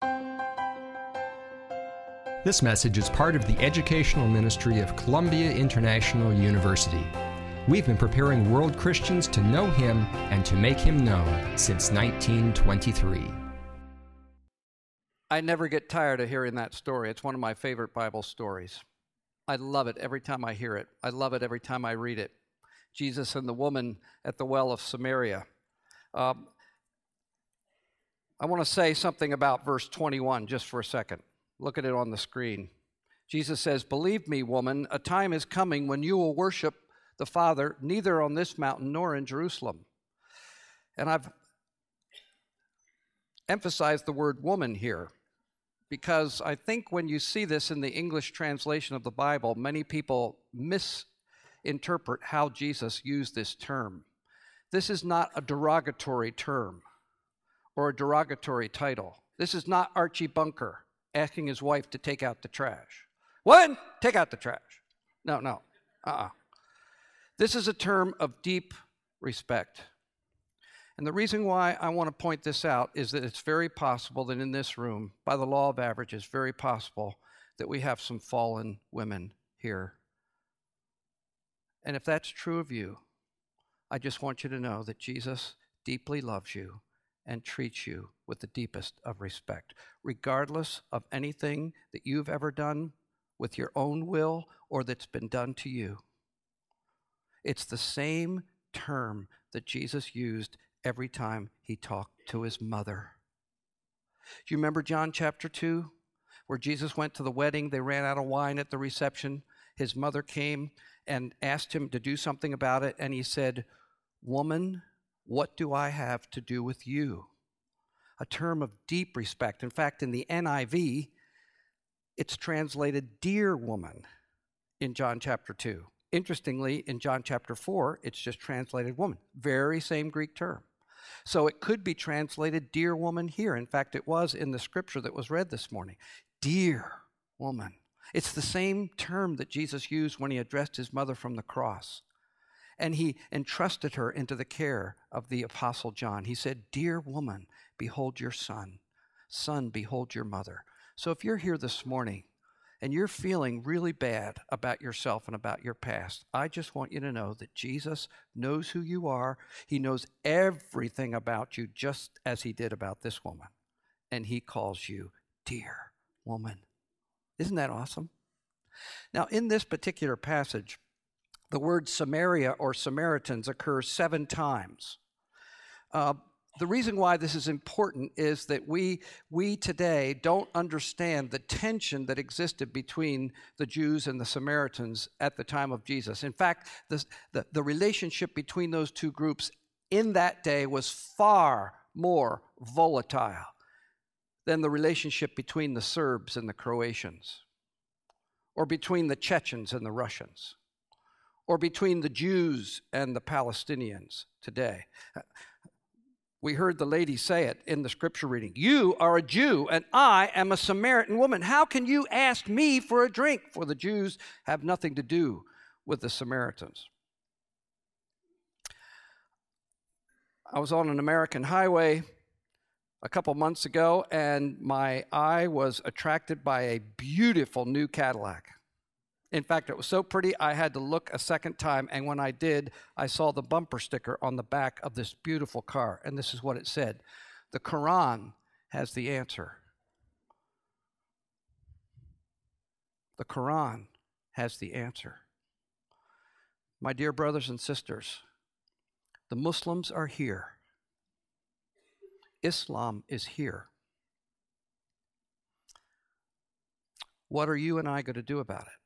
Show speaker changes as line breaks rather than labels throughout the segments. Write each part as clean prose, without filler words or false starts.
This message is part of the educational ministry of Columbia International University. We've been preparing world Christians to know Him and to make Him known since 1923.
I never get tired of hearing that story. It's one of my favorite Bible stories. I love it every time I hear it. I love it every time I read it. Jesus and the woman at the well of Samaria. I want to say something about verse 21 just for a second. Look at it on the screen. Jesus says, "Believe me, woman, a time is coming when you will worship the Father neither on this mountain nor in Jerusalem." And I've emphasized the word woman here because I think when you see this in the English translation of the Bible, many people misinterpret how Jesus used this term. This is not a derogatory term or a derogatory title. This is not Archie Bunker asking his wife to take out the trash. Woman, take out the trash. No. This is a term of deep respect. And the reason why I want to point this out is that it's very possible that in this room, by the law of averages, very possible that we have some fallen women here. And if that's true of you, I just want you to know that Jesus deeply loves you and treats you with the deepest of respect, regardless of anything that you've ever done with your own will or that's been done to you. It's the same term that Jesus used every time he talked to his mother. Do you remember John chapter 2, where Jesus went to the wedding? They ran out of wine at the reception. His mother came and asked him to do something about it, and he said, "Woman, what do I have to do with you?" A term of deep respect. In fact, in the NIV, it's translated "dear woman" in John chapter 2. Interestingly, in John chapter 4, it's just translated "woman." Very same Greek term. So it could be translated "dear woman" here. In fact, it was in the scripture that was read this morning. Dear woman. It's the same term that Jesus used when he addressed his mother from the cross. And he entrusted her into the care of the Apostle John. He said, "Dear woman, behold your son. Son, behold your mother." So if you're here this morning and you're feeling really bad about yourself and about your past, I just want you to know that Jesus knows who you are. He knows everything about you, just as he did about this woman. And he calls you dear woman. Isn't that awesome? Now, in this particular passage, the word Samaria or Samaritans occurs 7 times. The reason why this is important is that we today don't understand the tension that existed between the Jews and the Samaritans at the time of Jesus. In fact, the relationship between those two groups in that day was far more volatile than the relationship between the Serbs and the Croatians, or between the Chechens and the Russians, or between the Jews and the Palestinians today. We heard the lady say it in the scripture reading. "You are a Jew, and I am a Samaritan woman. How can you ask me for a drink?" For the Jews have nothing to do with the Samaritans. I was on an American highway a couple months ago, and my eye was attracted by a beautiful new Cadillac. In fact, it was so pretty, I had to look a second time, and when I did, I saw the bumper sticker on the back of this beautiful car, and this is what it said: "The Quran has the answer." The Quran has the answer. My dear brothers and sisters, the Muslims are here. Islam is here. What are you and I going to do about it?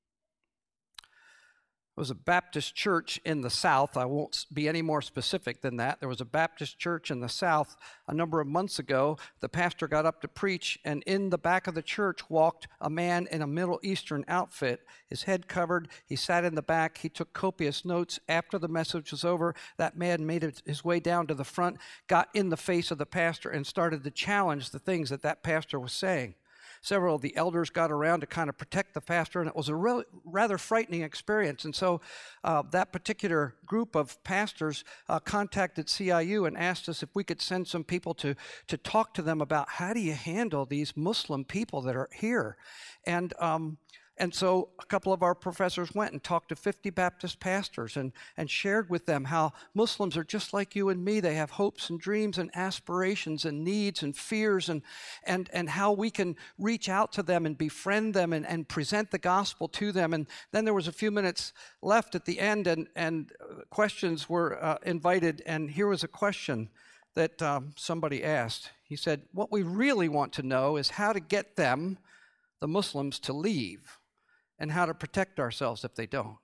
There was a Baptist church in the South. I won't be any more specific than that. There was a Baptist church in the South a number of months ago. The pastor got up to preach, and in the back of the church walked a man in a Middle Eastern outfit, his head covered. He sat in the back. He took copious notes. After the message was over, that man made his way down to the front, got in the face of the pastor, and started to challenge the things that pastor was saying. several of the elders got around to kind of protect the pastor, and it was a rather frightening experience. And so that particular group of pastors contacted CIU and asked us if we could send some people to talk to them about how do you handle these Muslim people that are here. And so a couple of our professors went and talked to 50 Baptist pastors and shared with them how Muslims are just like you and me. They have hopes and dreams and aspirations and needs and fears, and how we can reach out to them and befriend them and present the gospel to them. And then there was a few minutes left at the end, and questions were invited. And here was a question that somebody asked. He said, what we really want to know is how to get them, the Muslims, to leave, and how to protect ourselves if they don't.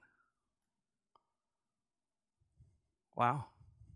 Wow.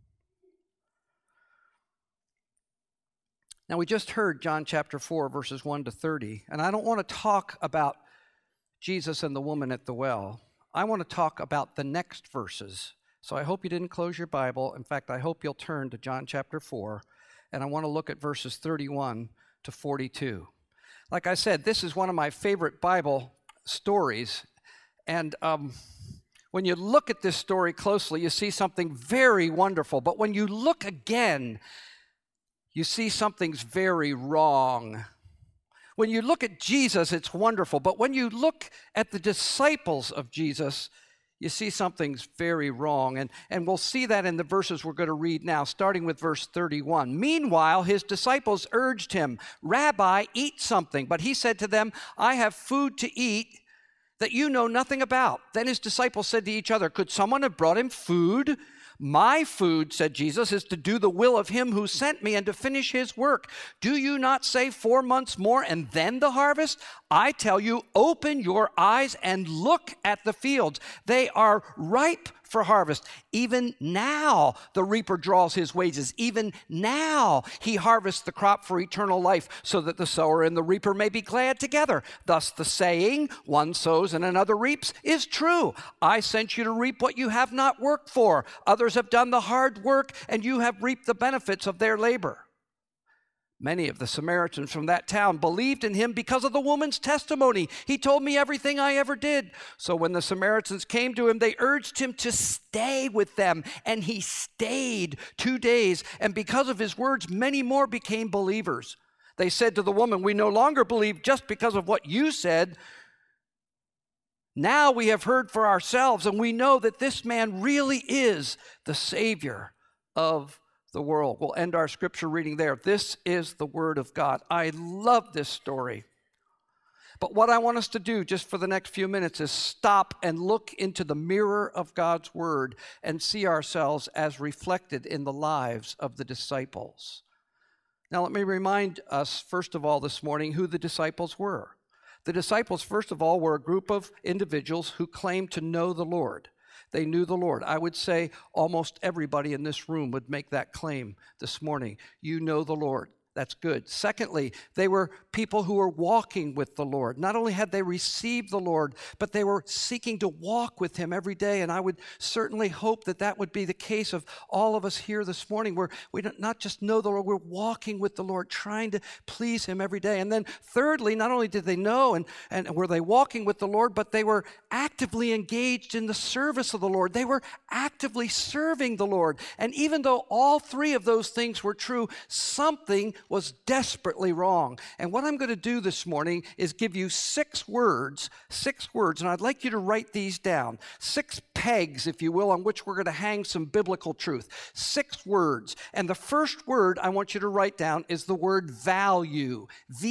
Now, we just heard John chapter 4, verses 1 to 30, and I don't want to talk about Jesus and the woman at the well. I want to talk about the next verses. So I hope you didn't close your Bible. In fact, I hope you'll turn to John chapter 4, and I want to look at verses 31 to 42. Like I said, this is one of my favorite Bible stories, and when you look at this story closely, you see something very wonderful, but when you look again, you see something's very wrong. When you look at Jesus, it's wonderful, but when you look at the disciples of Jesus, you see something's very wrong, and we'll see that in the verses we're going to read now, starting with verse 31. Meanwhile, his disciples urged him, Rabbi, eat something. But he said to them, I have food to eat that you know nothing about. Then his disciples said to each other, could someone have brought him food? My food, said Jesus, is to do the will of him who sent me and to finish his work. Do you not say 4 months more and then the harvest? I tell you, open your eyes and look at the fields. They are ripe for harvest. Even now the reaper draws his wages. Even now he harvests the crop for eternal life, so that the sower and the reaper may be glad together. Thus the saying, one sows and another reaps, is true. I sent you to reap what you have not worked for. Others have done the hard work, and you have reaped the benefits of their labor. Many of the Samaritans from that town believed in him because of the woman's testimony. He told me everything I ever did. So when the Samaritans came to him, they urged him to stay with them. And he stayed 2 days. And because of his words, many more became believers. They said to the woman, we no longer believe just because of what you said. Now we have heard for ourselves, and we know that this man really is the Savior of the world. We'll end our scripture reading there. This is the word of God. I love this story. But what I want us to do just for the next few minutes is stop and look into the mirror of God's word and see ourselves as reflected in the lives of the disciples. Now, let me remind us, first of all, this morning, who the disciples were. The disciples, first of all, were a group of individuals who claimed to know the Lord. They knew the Lord. I would say almost everybody in this room would make that claim this morning. You know the Lord. That's good. Secondly, they were people who were walking with the Lord. Not only had they received the Lord, but they were seeking to walk with him every day. And I would certainly hope that that would be the case of all of us here this morning, where we don't not just know the Lord, we're walking with the Lord, trying to please him every day. And then thirdly, not only did they know and were they walking with the Lord, but they were actively engaged in the service of the Lord. They were actively serving the Lord. And even though all three of those things were true, something was desperately wrong. And what I'm going to do this morning is give you 6 words, and I'd like you to write these down. 6 pegs, if you will, on which we're going to hang some biblical truth. 6 words. And the first word I want you to write down is the word value.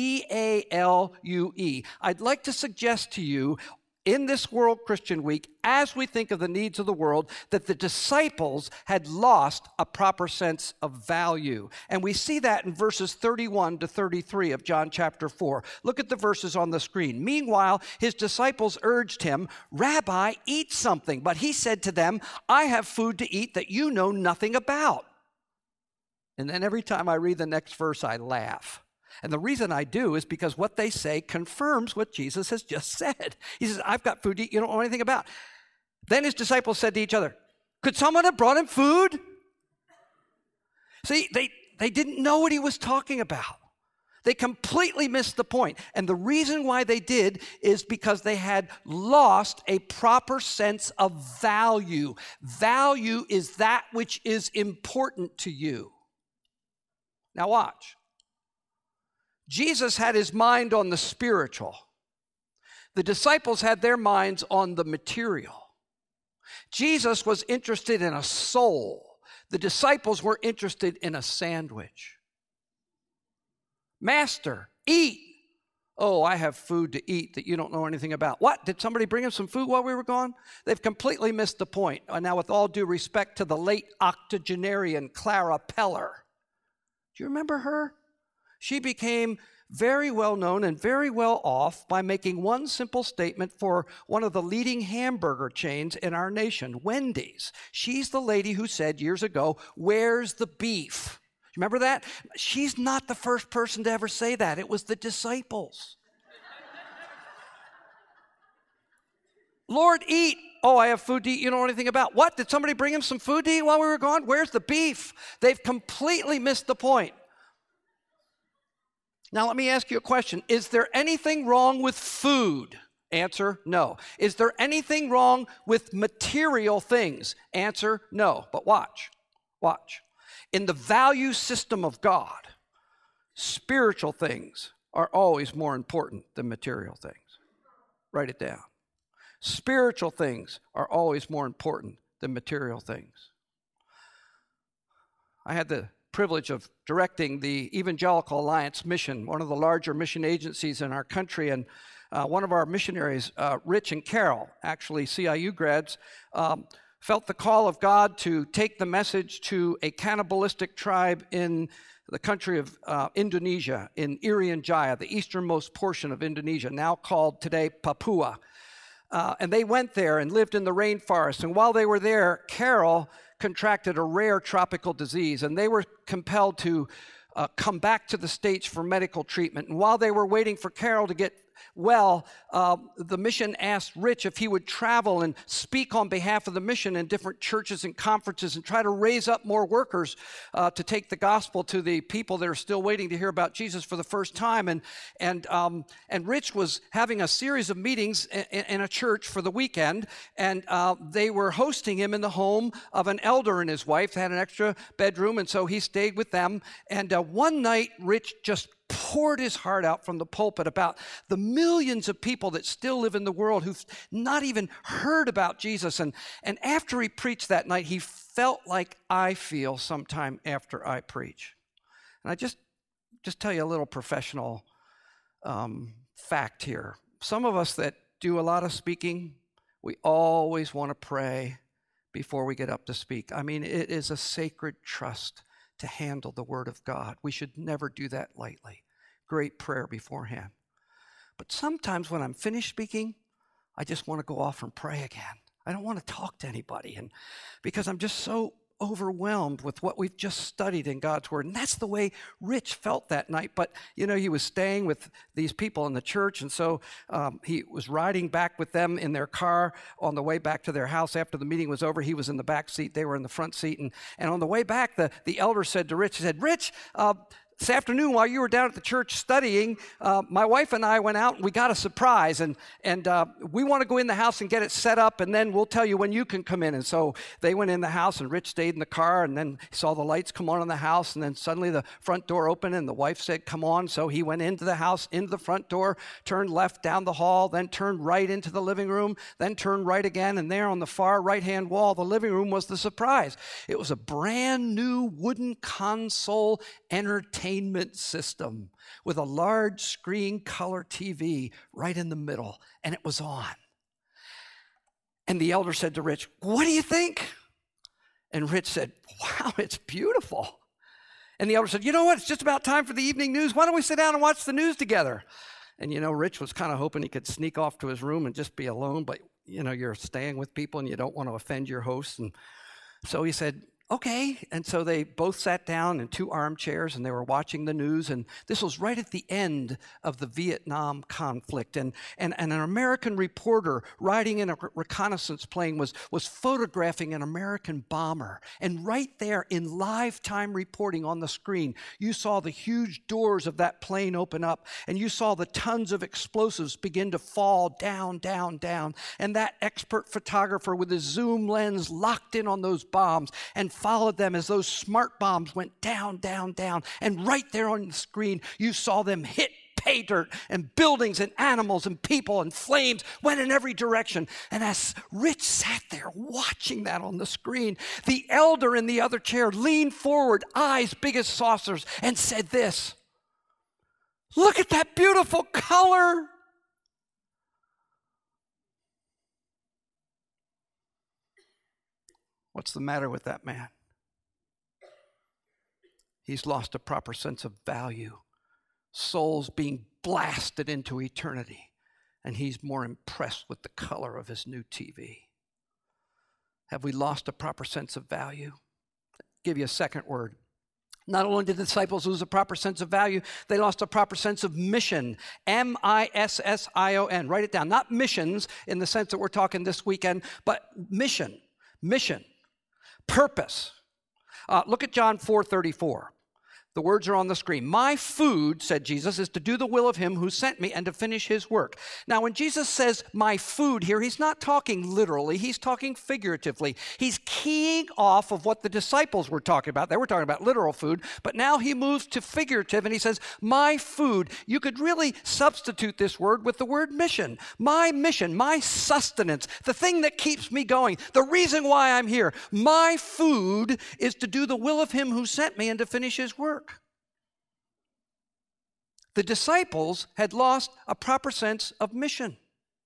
V-A-L-U-E. I'd like to suggest to you, in this World Christian Week, as we think of the needs of the world, that the disciples had lost a proper sense of value. And we see that in verses 31 to 33 of John chapter 4. Look at the verses on the screen. Meanwhile, his disciples urged him, Rabbi, eat something. But he said to them, I have food to eat that you know nothing about. And then every time I read the next verse, I laugh. And the reason I do is because what they say confirms what Jesus has just said. He says, I've got food to eat you don't know anything about. Then his disciples said to each other, could someone have brought him food? See, they didn't know what he was talking about. They completely missed the point. And the reason why they did is because they had lost a proper sense of value. Value is that which is important to you. Now watch. Jesus had his mind on the spiritual. The disciples had their minds on the material. Jesus was interested in a soul. The disciples were interested in a sandwich. Master, eat. Oh, I have food to eat that you don't know anything about. What? Did somebody bring him some food while we were gone? They've completely missed the point. Now, with all due respect to the late octogenarian Clara Peller. Do you remember her? She became very well known and very well off by making one simple statement for one of the leading hamburger chains in our nation, Wendy's. She's the lady who said years ago, "Where's the beef?" Remember that? She's not the first person to ever say that. It was the disciples. Lord, eat. Oh, I have food to eat you don't know anything about. What? Did somebody bring him some food to eat while we were gone? Where's the beef? They've completely missed the point. Now, let me ask you a question. Is there anything wrong with food? Answer, no. Is there anything wrong with material things? Answer, no. But watch. In the value system of God, spiritual things are always more important than material things. Write it down. Spiritual things are always more important than material things. I had the privilege of directing the Evangelical Alliance Mission, one of the larger mission agencies in our country, and one of our missionaries, Rich and Carol, actually CIU grads, felt the call of God to take the message to a cannibalistic tribe in the country of Indonesia, in Irian Jaya, the easternmost portion of Indonesia, now called today Papua. And they went there and lived in the rainforest. And while they were there, Carol contracted a rare tropical disease, and they were compelled to come back to the States for medical treatment. And while they were waiting for Carol to get well, the mission asked Rich if he would travel and speak on behalf of the mission in different churches and conferences and try to raise up more workers to take the gospel to the people that are still waiting to hear about Jesus for the first time. And Rich was having a series of meetings in a church for the weekend, and they were hosting him in the home of an elder and his wife. They had an extra bedroom, and so he stayed with them. And one night, Rich just poured his heart out from the pulpit about the millions of people that still live in the world who've not even heard about Jesus. And after he preached that night, he felt like I feel sometime after I preach. And I just tell you a little professional fact here. Some of us that do a lot of speaking, we always want to pray before we get up to speak. I mean, it is a sacred trust to handle the Word of God. We should never do that lightly. Great prayer beforehand. But sometimes when I'm finished speaking, I just want to go off and pray again. I don't want to talk to anybody, and because I'm just so overwhelmed with what we've just studied in God's Word. And that's the way Rich felt that night. But, you know, he was staying with these people in the church, and so he was riding back with them in their car on the way back to their house after the meeting was over. He was in the back seat. They were in the front seat. And on the way back, the elder said to Rich, he said, "Rich, this afternoon while you were down at the church studying, my wife and I went out and we got a surprise, and we want to go in the house and get it set up, and then we'll tell you when you can come in." And so they went in the house, and Rich stayed in the car, and then he saw the lights come on in the house, and then suddenly the front door opened and the wife said, "Come on." So he went into the house, into the front door, turned left down the hall, then turned right into the living room, then turned right again, and there on the far right-hand wall, the living room was the surprise. It was a brand new wooden console entertainment system with a large screen color TV right in the middle, and it was on. And the elder said to Rich, "What do you think?" And Rich said, "Wow, it's beautiful." And the elder said, "You know what? It's just about time for the evening news. Why don't we sit down and watch the news together?" And, you know, Rich was kind of hoping he could sneak off to his room and just be alone, but, you know, you're staying with people and you don't want to offend your host. And so he said, okay. And so they both sat down in 2 armchairs and they were watching the news. And this was right at the end of the Vietnam conflict. And an American reporter riding in a reconnaissance plane was photographing an American bomber. And right there in live time reporting on the screen, you saw the huge doors of that plane open up and you saw the tons of explosives begin to fall down, down, down. And that expert photographer with his zoom lens locked in on those bombs and followed them as those smart bombs went down, down, down. And right there on the screen, you saw them hit pay dirt, and buildings and animals and people and flames went in every direction. And as Rich sat there watching that on the screen, the elder in the other chair leaned forward, eyes big as saucers, and said this, "Look at that beautiful color." What's the matter with that man? He's lost a proper sense of value. Souls being blasted into eternity, and he's more impressed with the color of his new TV. Have we lost a proper sense of value? I'll give you a second word. Not only did the disciples lose a proper sense of value, they lost a proper sense of mission. M-I-S-S-I-O-N. Write it down. Not missions in the sense that we're talking this weekend, but mission. Mission. Purpose. Look at John 4:34. The words are on the screen. "My food," said Jesus, "is to do the will of him who sent me and to finish his work." Now, when Jesus says my food here, he's not talking literally. He's talking figuratively. He's keying off of what the disciples were talking about. They were talking about literal food, but now he moves to figurative and he says, my food. You could really substitute this word with the word mission. My mission, my sustenance, the thing that keeps me going, the reason why I'm here. My food is to do the will of him who sent me and to finish his work. The disciples had lost a proper sense of mission.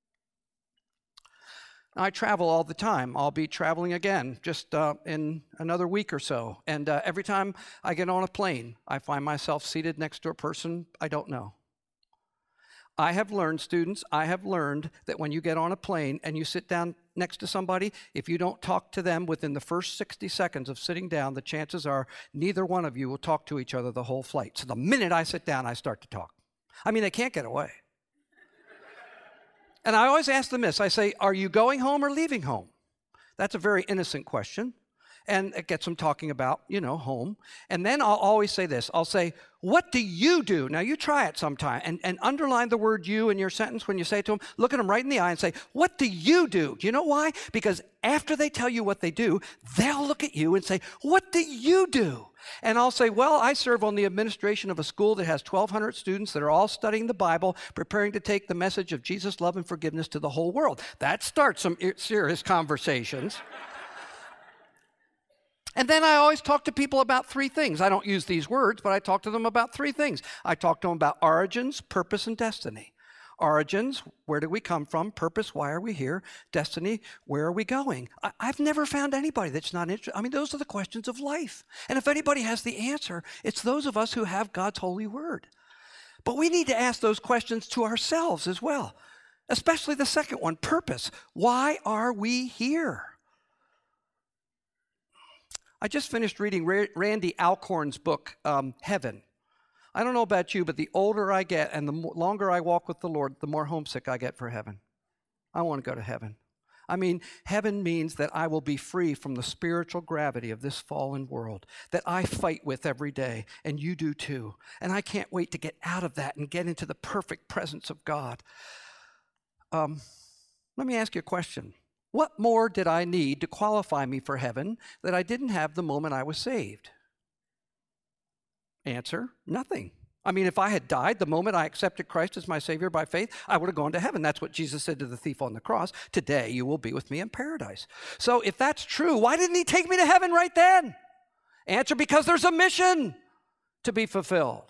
I travel all the time. I'll be traveling again just in another week or so. And every time I get on a plane, I find myself seated next to a person I don't know. I have learned, students, that when you get on a plane and you sit down next to somebody, if you don't talk to them within the first 60 seconds of sitting down, the chances are neither one of you will talk to each other the whole flight. So the minute I sit down, I start to talk. I mean, they can't get away. And I always ask them this. I say, are you going home or leaving home? That's a very innocent question. And it gets them talking about, home. And then I'll always say this. I'll say, what do you do? Now, you try it sometime and underline the word you in your sentence when you say it to them. Look at them right in the eye and say, what do you do? Do you know why? Because after they tell you what they do, they'll look at you and say, what do you do? And I'll say, well, I serve on the administration of a school that has 1,200 students that are all studying the Bible, preparing to take the message of Jesus' love and forgiveness to the whole world. That starts some serious conversations. And then I always talk to people about 3 things. I don't use these words, but I talk to them about 3 things. I talk to them about origins, purpose, and destiny. Origins, where do we come from? Purpose, why are we here? Destiny, where are we going? I've never found anybody that's not interested. I mean, those are the questions of life. And if anybody has the answer, it's those of us who have God's holy word. But we need to ask those questions to ourselves as well, especially the second one, purpose. Why are we here? I just finished reading Randy Alcorn's book, Heaven. I don't know about you, but the older I get and the longer I walk with the Lord, the more homesick I get for heaven. I want to go to heaven. I mean, heaven means that I will be free from the spiritual gravity of this fallen world that I fight with every day, and you do too. And I can't wait to get out of that and get into the perfect presence of God. Let me ask you a question. What more did I need to qualify me for heaven that I didn't have the moment I was saved? Answer, nothing. I mean, if I had died the moment I accepted Christ as my Savior by faith, I would have gone to heaven. That's what Jesus said to the thief on the cross. Today you will be with me in paradise. So if that's true, why didn't he take me to heaven right then? Answer, because there's a mission to be fulfilled.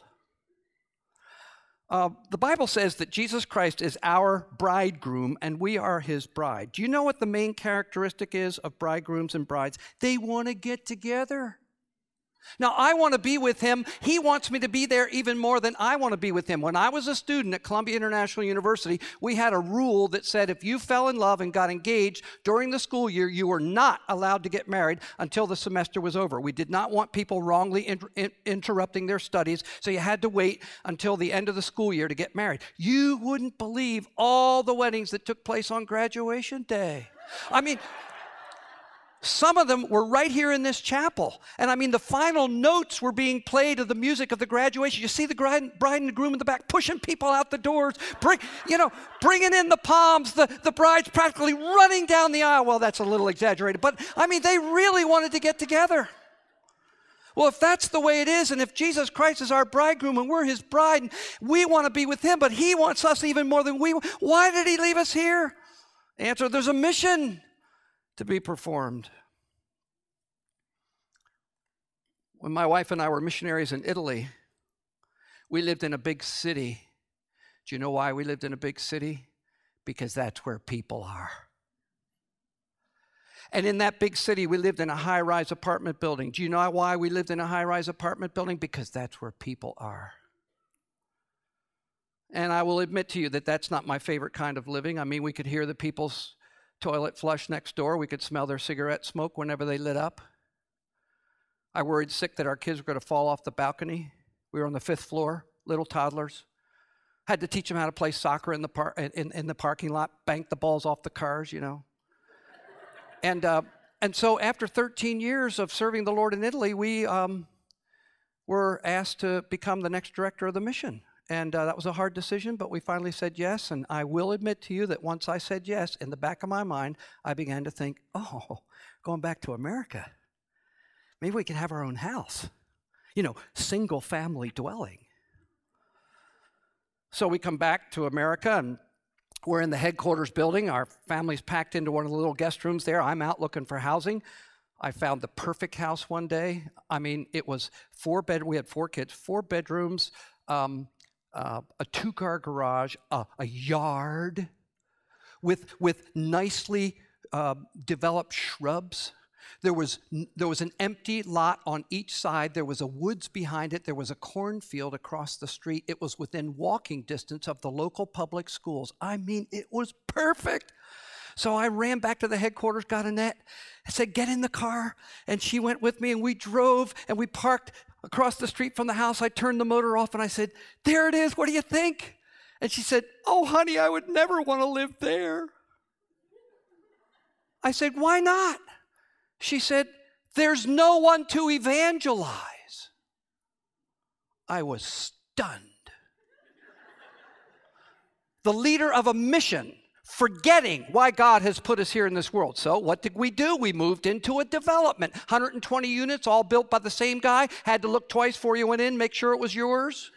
The Bible says that Jesus Christ is our bridegroom and we are his bride. Do you know what the main characteristic is of bridegrooms and brides? They want to get together. Now, I want to be with him. He wants me to be there even more than I want to be with him. When I was a student at Columbia International University, we had a rule that said if you fell in love and got engaged during the school year, you were not allowed to get married until the semester was over. We did not want people wrongly interrupting their studies, so you had to wait until the end of the school year to get married. You wouldn't believe all the weddings that took place on graduation day. I mean, some of them were right here in this chapel. And I mean, the final notes were being played of the music of the graduation. You see the bride and the groom in the back pushing people out the doors, bringing in the palms, the bride's practically running down the aisle. Well, that's a little exaggerated, but I mean, they really wanted to get together. Well, if that's the way it is, and if Jesus Christ is our bridegroom and we're his bride, and we want to be with him, but he wants us even more than we want, why did he leave us here? Answer, there's a mission to be performed. When my wife and I were missionaries in Italy, we lived in a big city. Do you know why we lived in a big city? Because that's where people are. And in that big city, we lived in a high-rise apartment building. Do you know why we lived in a high-rise apartment building? Because that's where people are. And I will admit to you that that's not my favorite kind of living. I mean, we could hear the people's toilet flush next door. We could smell their cigarette smoke whenever they lit up. I worried sick that our kids were going to fall off the balcony. We were on the 5th floor, little toddlers. Had to teach them how to play soccer in the parking lot, bank the balls off the cars, you know. And so after 13 years of serving the Lord in Italy, we were asked to become the next director of the mission. And that was a hard decision, but we finally said yes. And I will admit to you that once I said yes, in the back of my mind, I began to think, oh, going back to America, maybe we can have our own house. You know, single family dwelling. So we come back to America and we're in the headquarters building. Our family's packed into one of the little guest rooms there. I'm out looking for housing. I found the perfect house one day. I mean, it was we had 4 kids, 4 bedrooms, a 2-car garage, a yard with nicely developed shrubs. There was an empty lot on each side. There was a woods behind it. There was a cornfield across the street. It was within walking distance of the local public schools. I mean, it was perfect. So I ran back to the headquarters, got Annette. I said, get in the car. And she went with me, and we drove, and we parked across the street from the house. I turned the motor off, and I said, there it is. What do you think? And she said, oh, honey, I would never want to live there. I said, why not? She said, there's no one to evangelize. I was stunned. The leader of a mission, forgetting why God has put us here in this world. So what did we do? We moved into a development. 120 units, all built by the same guy. Had to look twice before you went in, make sure it was yours.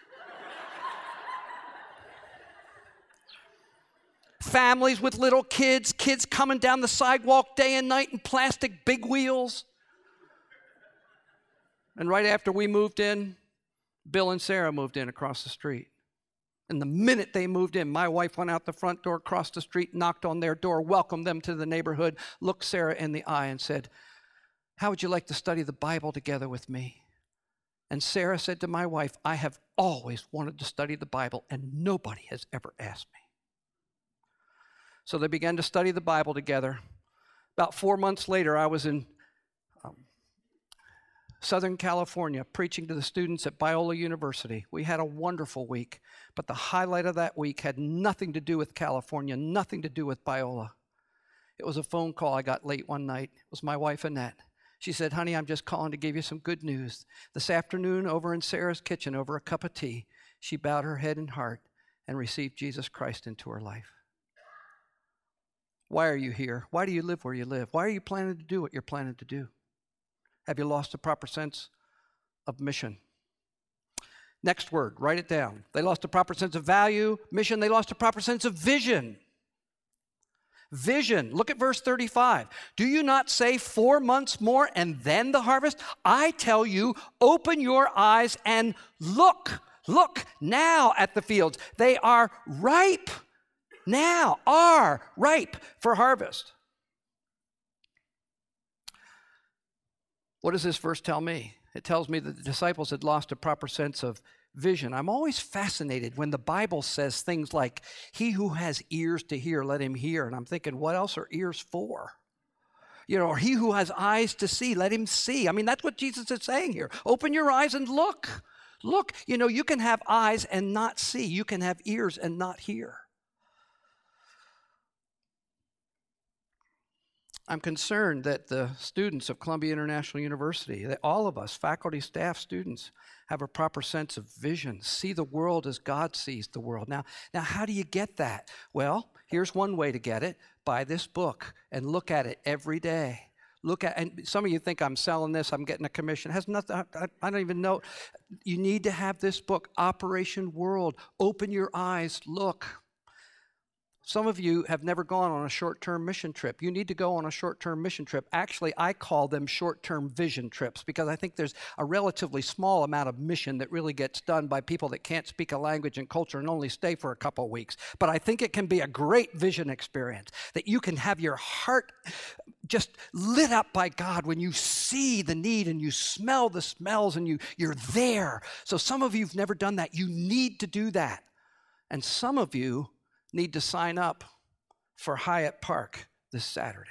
Families with little kids coming down the sidewalk day and night in plastic big wheels. And right after we moved in, Bill and Sarah moved in across the street. And the minute they moved in, my wife went out the front door, crossed the street, knocked on their door, welcomed them to the neighborhood, looked Sarah in the eye and said, how would you like to study the Bible together with me? And Sarah said to my wife, I have always wanted to study the Bible, and nobody has ever asked me. So they began to study the Bible together. About 4 months later, I was in Southern California preaching to the students at Biola University. We had a wonderful week, but the highlight of that week had nothing to do with California, nothing to do with Biola. It was a phone call I got late one night. It was my wife, Annette. She said, honey, I'm just calling to give you some good news. This afternoon, over in Sarah's kitchen, over a cup of tea, she bowed her head and heart and received Jesus Christ into her life. Why are you here? Why do you live where you live? Why are you planning to do what you're planning to do? Have you lost a proper sense of mission? Next word, write it down. They lost a proper sense of value, mission. They lost a proper sense of vision. Vision. Look at verse 35. Do you not say 4 months more and then the harvest? I tell you, open your eyes and look. Look now at the fields. They are ripe. Now are ripe for harvest. What does this verse tell me? It tells me that the disciples had lost a proper sense of vision. I'm always fascinated when the Bible says things like, he who has ears to hear, let him hear. And I'm thinking, what else are ears for? Or he who has eyes to see, let him see. I mean, that's what Jesus is saying here. Open your eyes and look. Look, you can have eyes and not see. You can have ears and not hear. I'm concerned that the students of Columbia International University, that all of us, faculty, staff, students, have a proper sense of vision, see the world as God sees the world. Now, how do you get that? Well, here's one way to get it. Buy this book and look at it every day. And some of you think I'm selling this, I'm getting a commission. It has nothing, I don't even know. You need to have this book, Operation World. Open your eyes, look. Some of you have never gone on a short-term mission trip. You need to go on a short-term mission trip. Actually, I call them short-term vision trips because I think there's a relatively small amount of mission that really gets done by people that can't speak a language and culture and only stay for a couple of weeks. But I think it can be a great vision experience, that you can have your heart just lit up by God when you see the need and you smell the smells and you're there. So some of you have never done that. You need to do that. And some of you need to sign up for Hyatt Park this Saturday.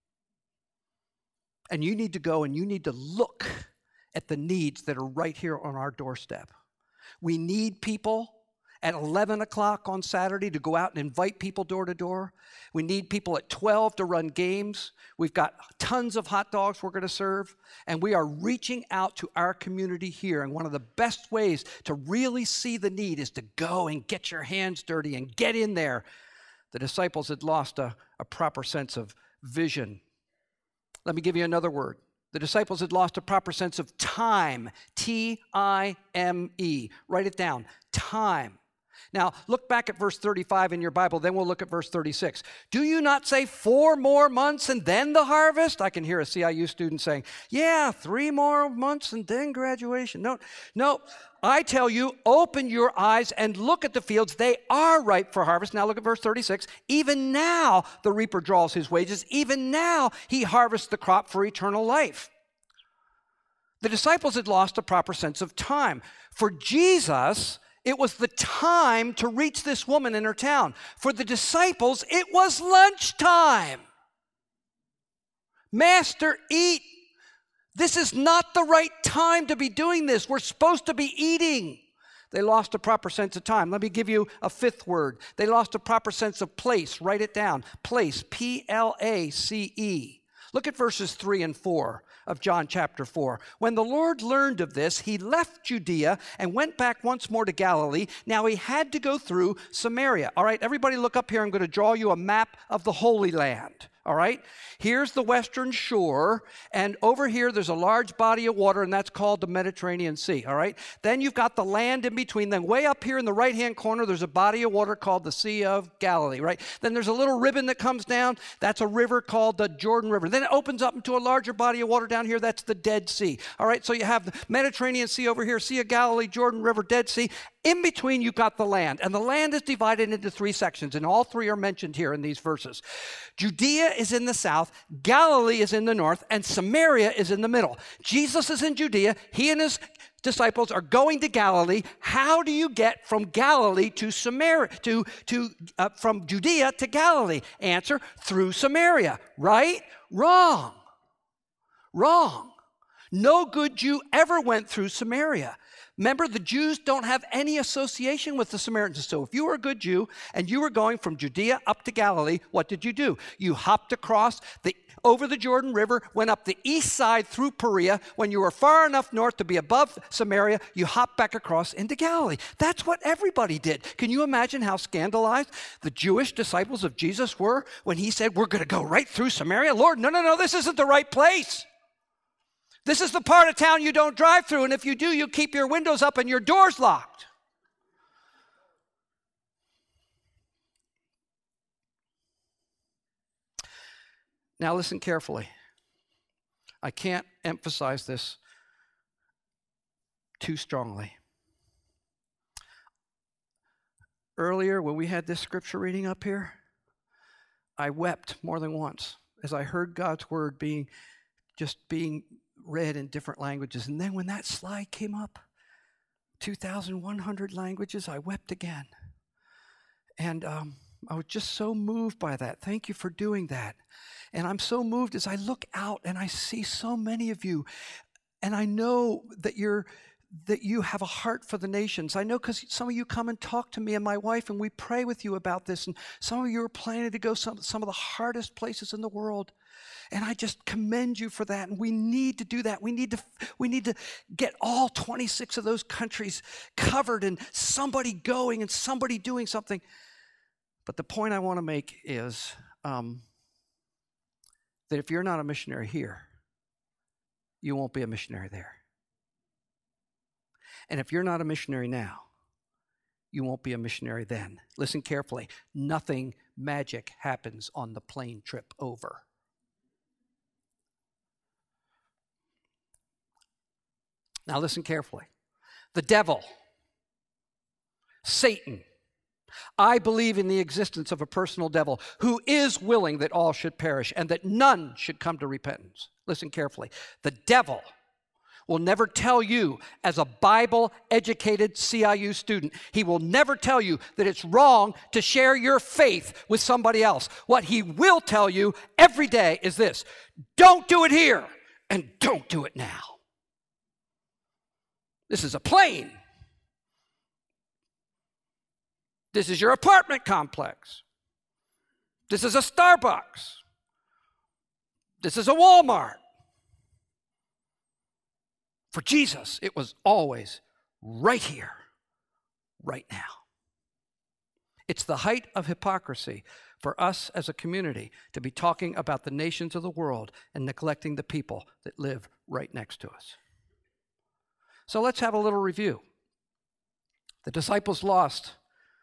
And you need to go and you need to look at the needs that are right here on our doorstep. We need people at 11 o'clock on Saturday to go out and invite people door to door. We need people at 12 to run games. We've got tons of hot dogs we're going to serve. And we are reaching out to our community here. And one of the best ways to really see the need is to go and get your hands dirty and get in there. The disciples had lost a proper sense of vision. Let me give you another word. The disciples had lost a proper sense of time. T-I-M-E. Write it down. Time. Now, look back at verse 35 in your Bible, then we'll look at verse 36. Do you not say 4 more months and then the harvest? I can hear a CIU student saying, yeah, 3 more months and then graduation. No, I tell you, open your eyes and look at the fields. They are ripe for harvest. Now look at verse 36. Even now the reaper draws his wages. Even now he harvests the crop for eternal life. The disciples had lost a proper sense of time. For Jesus, it was the time to reach this woman in her town. For the disciples, it was lunchtime. Master, eat. This is not the right time to be doing this. We're supposed to be eating. They lost a proper sense of time. Let me give you a 5th word. They lost a proper sense of place. Write it down. Place, P-L-A-C-E. Look at verses 3 and 4 of John chapter 4. When the Lord learned of this, he left Judea and went back once more to Galilee. Now he had to go through Samaria. All right, everybody look up here. I'm going to draw you a map of the Holy Land. All right, here's the western shore, and over here there's a large body of water, and that's called the Mediterranean Sea. All right, then you've got the land in between. Then way up here in the right-hand corner, there's a body of water called the Sea of Galilee. Right, then there's a little ribbon that comes down. That's a river called the Jordan River. Then it opens up into a larger body of water down here. That's the Dead Sea. All right, so you have the Mediterranean Sea over here, Sea of Galilee, Jordan River, Dead Sea. In between, you've got the land, and the land is divided into 3 sections, and all 3 are mentioned here in these verses. Judea is in the south, Galilee is in the north, and Samaria is in the middle. Jesus is in Judea. He and his disciples are going to Galilee. How do you get from Galilee to Samaria, from Judea to Galilee? Answer, through Samaria. Right? Wrong. No good Jew ever went through Samaria. Remember, the Jews don't have any association with the Samaritans. So if you were a good Jew and you were going from Judea up to Galilee, what did you do? You hopped across over the Jordan River, went up the east side through Perea. When you were far enough north to be above Samaria, you hopped back across into Galilee. That's what everybody did. Can you imagine how scandalized the Jewish disciples of Jesus were when he said, we're going to go right through Samaria? Lord, no, this isn't the right place. This is the part of town you don't drive through, and if you do, you keep your windows up and your doors locked. Now listen carefully. I can't emphasize this too strongly. Earlier, when we had this scripture reading up here, I wept more than once as I heard God's word being read in different languages. And then when that slide came up, 2,100 languages, I wept again. And I was just so moved by that. Thank you for doing that. And I'm so moved as I look out and I see so many of you. And I know that you have a heart for the nations. I know because some of you come and talk to me and my wife, and we pray with you about this. And some of you are planning to go some of the hardest places in the world. And I just commend you for that. And we need to do that. We need to get all 26 of those countries covered and somebody going and somebody doing something. But the point I want to make is that if you're not a missionary here, you won't be a missionary there. And if you're not a missionary now, you won't be a missionary then. Listen carefully. Nothing magic happens on the plane trip over. Now listen carefully. The devil, Satan, I believe in the existence of a personal devil who is willing that all should perish and that none should come to repentance. Listen carefully. The devil will never tell you, as a Bible-educated CIU student, he will never tell you that it's wrong to share your faith with somebody else. What he will tell you every day is this: don't do it here and don't do it now. This is a plane. This is your apartment complex. This is a Starbucks. This is a Walmart. For Jesus, it was always right here, right now. It's the height of hypocrisy for us as a community to be talking about the nations of the world and neglecting the people that live right next to us. So let's have a little review. The disciples lost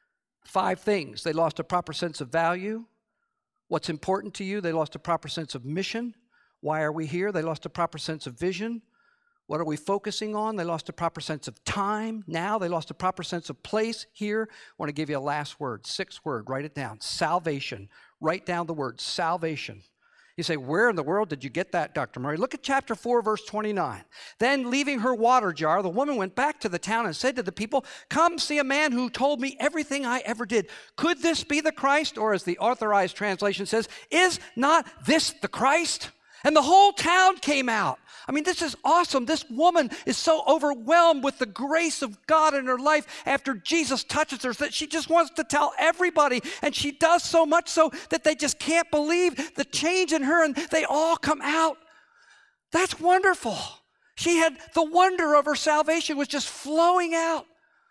5 things. They lost a proper sense of value. What's important to you? They lost a proper sense of mission. Why are we here? They lost a proper sense of vision. What are we focusing on? They lost a proper sense of time. Now they lost a proper sense of place. Here, I want to give you a last word, 6th word. Write it down. Salvation. Write down the word salvation. You say, where in the world did you get that, Dr. Murray? Look at chapter 4, verse 29. Then, leaving her water jar, the woman went back to the town and said to the people, come see a man who told me everything I ever did. Could this be the Christ? Or as the Authorized Translation says, is not this the Christ? And the whole town came out. I mean, this is awesome. This woman is so overwhelmed with the grace of God in her life after Jesus touches her that she just wants to tell everybody. And she does so much so that they just can't believe the change in her, and they all come out. That's wonderful. She had the wonder of her salvation was just flowing out.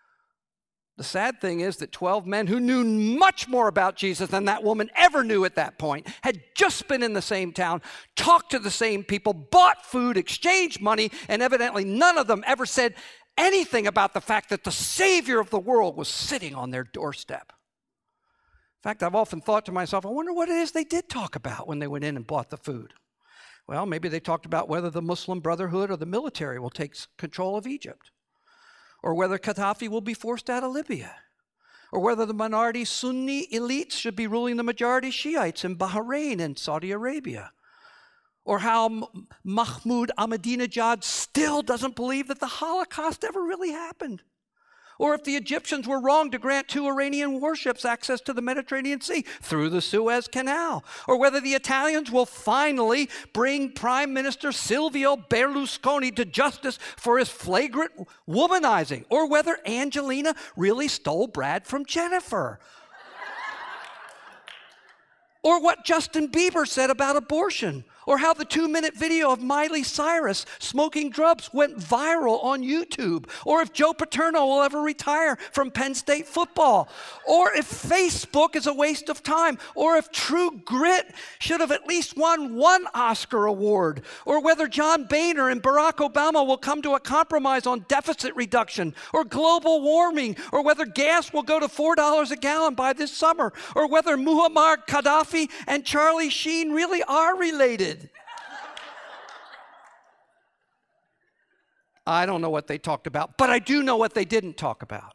The sad thing is that 12 men who knew much more about Jesus than that woman ever knew at that point had just been in the same town, talked to the same people, bought food, exchanged money, and evidently none of them ever said anything about the fact that the Savior of the world was sitting on their doorstep. In fact, I've often thought to myself, I wonder what it is they did talk about when they went in and bought the food. Well, maybe they talked about whether the Muslim Brotherhood or the military will take control of Egypt, or whether Gaddafi will be forced out of Libya, or whether the minority Sunni elites should be ruling the majority Shiites in Bahrain and Saudi Arabia, or how Mahmoud Ahmadinejad still doesn't believe that the Holocaust ever really happened, or if the Egyptians were wrong to grant 2 Iranian warships access to the Mediterranean Sea through the Suez Canal, or whether the Italians will finally bring Prime Minister Silvio Berlusconi to justice for his flagrant womanizing, or whether Angelina really stole Brad from Jennifer, or what Justin Bieber said about abortion, or how the 2-minute video of Miley Cyrus smoking drugs went viral on YouTube, or if Joe Paterno will ever retire from Penn State football, or if Facebook is a waste of time, or if True Grit should have at least won 1 Oscar award, or whether John Boehner and Barack Obama will come to a compromise on deficit reduction, or global warming, or whether gas will go to $4 a gallon by this summer, or whether Muammar Gaddafi and Charlie Sheen really are related. I don't know what they talked about, but I do know what they didn't talk about.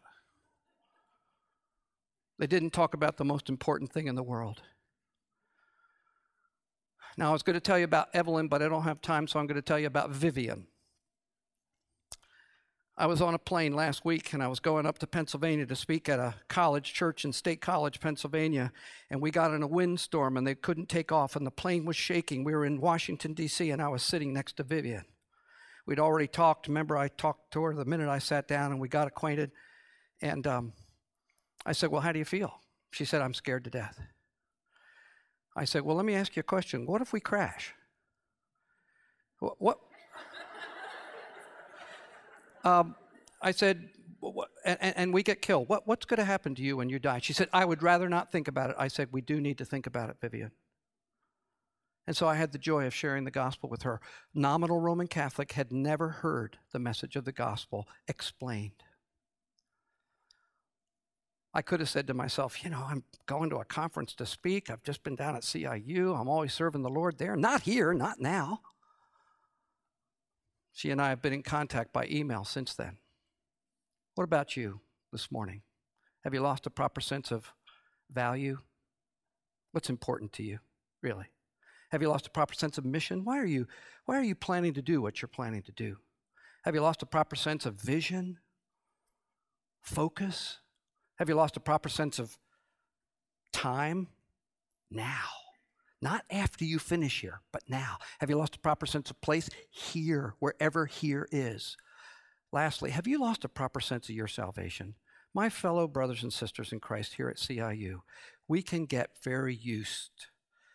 They didn't talk about the most important thing in the world. Now, I was going to tell you about Evelyn, but I don't have time, so I'm going to tell you about Vivian. I was on a plane last week, and I was going up to Pennsylvania to speak at a college church in State College, Pennsylvania, and we got in a windstorm, and they couldn't take off, and the plane was shaking. We were in Washington, D.C., and I was sitting next to Vivian. We'd already talked. Remember, I talked to her the minute I sat down, and we got acquainted, and I said, well, how do you feel? She said, I'm scared to death. I said, well, let me ask you a question. What if we crash? What? I said, and we get killed. What's going to happen to you when you die? She said, I would rather not think about it. I said, we do need to think about it, Vivian. And so I had the joy of sharing the gospel with her. Nominal Roman Catholic, had never heard the message of the gospel explained. I could have said to myself, I'm going to a conference to speak. I've just been down at CIU. I'm always serving the Lord there. Not here, not now. She and I have been in contact by email since then. What about you this morning? Have you lost a proper sense of value? What's important to you, really? Have you lost a proper sense of mission? Why are you planning to do what you're planning to do? Have you lost a proper sense of vision? Focus? Have you lost a proper sense of time? Now. Not after you finish here, but now. Have you lost a proper sense of place? Here, wherever here is. Lastly, have you lost a proper sense of your salvation? My fellow brothers and sisters in Christ here at CIU, we can get very used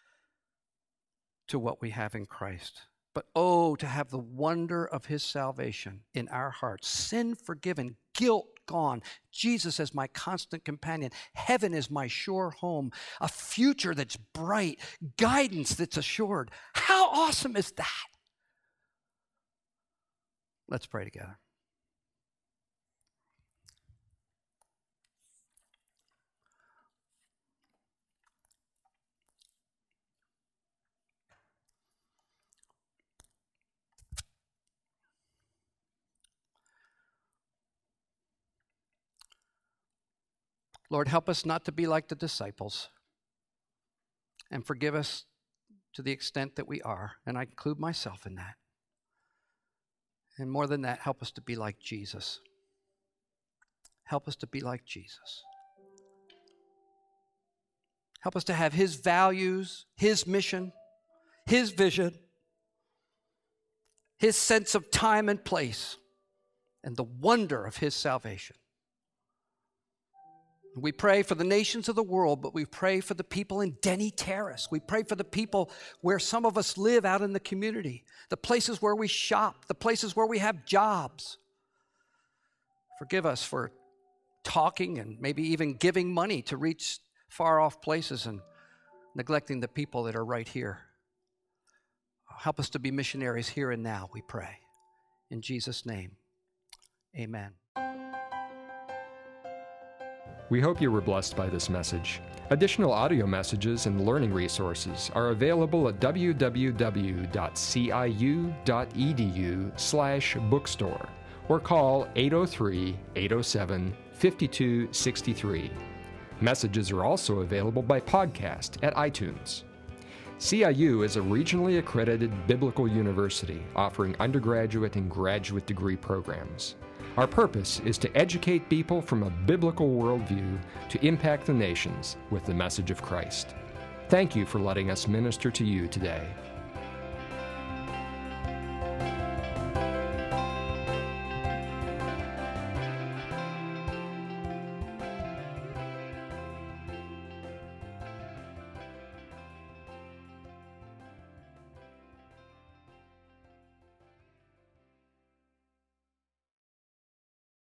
to what we have in Christ. But oh, to have the wonder of his salvation in our hearts, sin forgiven, guilt gone, Jesus as my constant companion, heaven is my sure home, a future that's bright, guidance that's assured. How awesome is that? Let's pray together. Lord, help us not to be like the disciples, and forgive us to the extent that we are, and I include myself in that. And more than that, help us to be like Jesus. Help us to be like Jesus. Help us to have his values, his mission, his vision, his sense of time and place, and the wonder of his salvation. We pray for the nations of the world, but we pray for the people in Denny Terrace. We pray for the people where some of us live out in the community, the places where we shop, the places where we have jobs. Forgive us for talking and maybe even giving money to reach far-off places and neglecting the people that are right here. Help us to be missionaries here and now, we pray. In Jesus' name, amen.
We hope you were blessed by this message. Additional audio messages and learning resources are available at www.ciu.edu/bookstore or call 803-807-5263. Messages are also available by podcast at iTunes. CIU is a regionally accredited biblical university offering undergraduate and graduate degree programs. Our purpose is to educate people from a biblical worldview to impact the nations with the message of Christ. Thank you for letting us minister to you today.